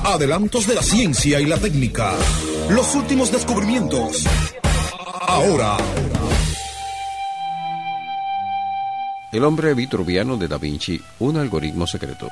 Adelantos de la ciencia y la técnica. Los últimos descubrimientos. Ahora. El hombre vitruviano de Da Vinci, un algoritmo secreto.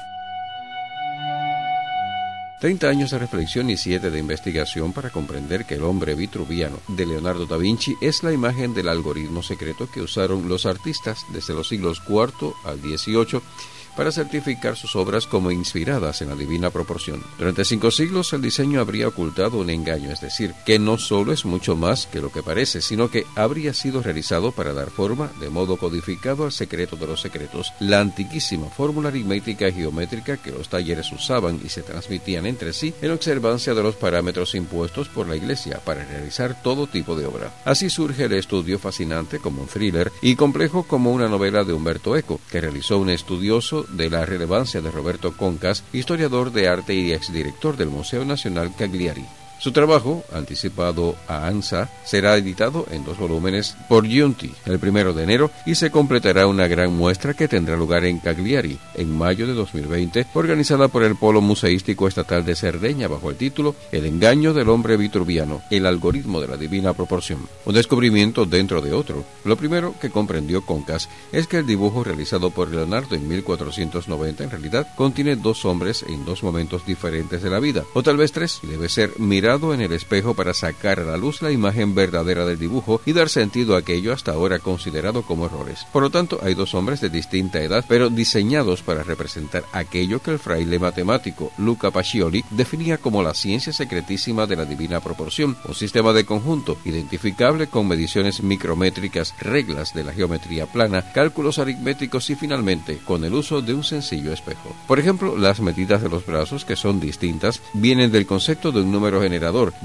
30 años de reflexión y 7 de investigación para comprender que el hombre vitruviano de Leonardo da Vinci es la imagen del algoritmo secreto que usaron los artistas desde los siglos IV al XVIII para certificar sus obras como inspiradas en la divina proporción. Durante 5 siglos el diseño habría ocultado un engaño, es decir, que no solo es mucho más que lo que parece, sino que habría sido realizado para dar forma, de modo codificado, al secreto de los secretos, la antiquísima fórmula aritmética y geométrica que los talleres usaban y se transmitían entre sí en observancia de los parámetros impuestos por la Iglesia para realizar todo tipo de obra. Así surge el estudio fascinante como un thriller y complejo como una novela de Umberto Eco, que realizó un estudioso de la relevancia de Roberto Concas, historiador de arte y exdirector del Museo Nacional Cagliari. Su trabajo, anticipado a ANSA, será editado en 2 volúmenes por Giunti el 1 de enero y se completará una gran muestra que tendrá lugar en Cagliari en mayo de 2020, organizada por el Polo Museístico Estatal de Cerdeña bajo el título El engaño del hombre vitruviano, el algoritmo de la divina proporción. Un descubrimiento dentro de otro. Lo primero que comprendió Concas es que el dibujo realizado por Leonardo en 1490 en realidad contiene 2 hombres en 2 momentos diferentes de la vida, o tal vez 3, y debe ser mirado en el espejo para sacar a la luz la imagen verdadera del dibujo y dar sentido a aquello hasta ahora considerado como errores. Por lo tanto, hay 2 hombres de distinta edad, pero diseñados para representar aquello que el fraile matemático Luca Pacioli definía como la ciencia secretísima de la divina proporción, un sistema de conjunto identificable con mediciones micrométricas, reglas de la geometría plana, cálculos aritméticos y finalmente con el uso de un sencillo espejo. Por ejemplo, las medidas de los brazos, que son distintas, vienen del concepto de un número generador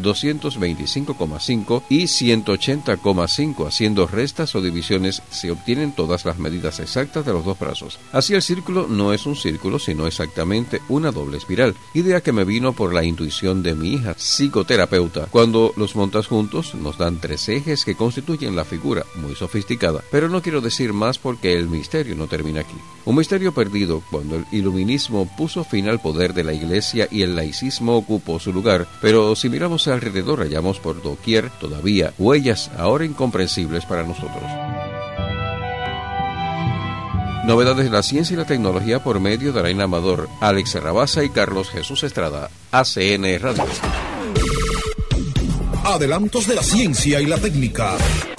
225,5 y 180,5. Haciendo restas o divisiones se obtienen todas las medidas exactas de los 2 brazos. Así el círculo no es un círculo, sino exactamente una doble espiral, idea que me vino por la intuición de mi hija, psicoterapeuta. Cuando los montas juntos nos dan 3 ejes que constituyen la figura, muy sofisticada, pero no quiero decir más porque el misterio no termina aquí. Un misterio perdido cuando el iluminismo puso fin al poder de la Iglesia y el laicismo ocupó su lugar, pero si miramos alrededor hallamos por doquier todavía huellas ahora incomprensibles para nosotros. Novedades de la ciencia y la tecnología por medio de Alain Amador, Alex Rabasa y Carlos Jesús Estrada. ACN Radio. Adelantos de la ciencia y la técnica.